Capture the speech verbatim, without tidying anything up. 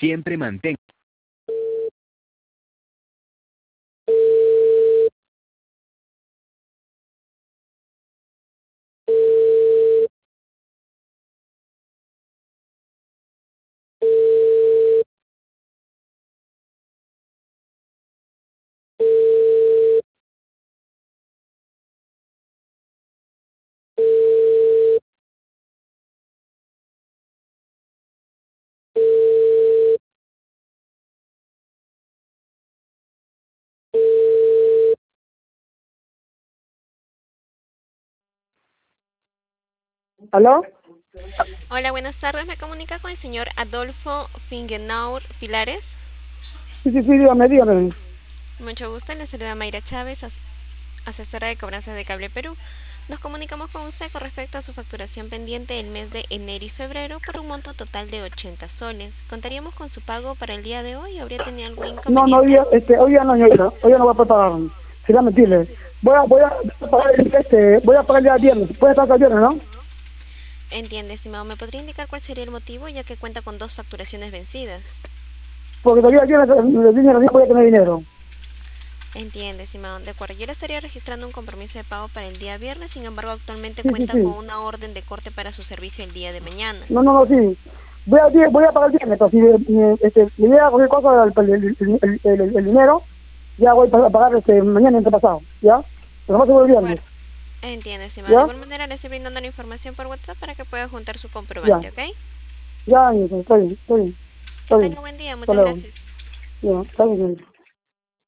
Siempre mantén. ¿Aló? Hola, buenas tardes. Me comunica con el señor Adolfo Fingenauer Pilares. Sí, sí, sí, dígame, dígame. Mucho gusto. Le saluda Mayra Chávez, as- asesora de cobranzas de Cable Perú. Nos comunicamos con usted con respecto a su facturación pendiente del mes de enero y febrero por un monto total de ochenta soles. ¿Contaríamos con su pago para el día de hoy? ¿Habría tenido algún No, no, hoy inconveniente? día, este, hoy día no, señorita, hoy día no voy a poder pagar. Sería mentirle. Voy a, voy a pagar, el- este, voy a pagar el día viernes. Puede estar hasta el viernes, ¿no? Entiende, estimado. ¿Me podría indicar cuál sería el motivo, ya que cuenta con dos facturaciones vencidas? Porque todavía el viernes, el viernes recién voy a tener dinero. Entiende, estimado. De acuerdo, yo le estaría registrando un compromiso de pago para el día viernes, sin embargo, actualmente Sí, sí, cuenta con sí. una orden de corte para su servicio el día de mañana. No, no, no, sí. Voy a, voy a pagar el viernes, entonces, si me, este, me llega cualquier cosa, el, el, el, el, el- el dinero, ya voy a pagar este, mañana y antepasado, ¿ya? Pero no seguro el De acuerdo. viernes, Entiende, estimado. De ¿ya? igual manera, le estoy brindando la información por WhatsApp para que pueda juntar su Ya, comprobante, ¿ok? ya, está bien, está bien, está Que bien. tenga buen día. Hasta Muchas luego. gracias. Ya, está bien, señorita.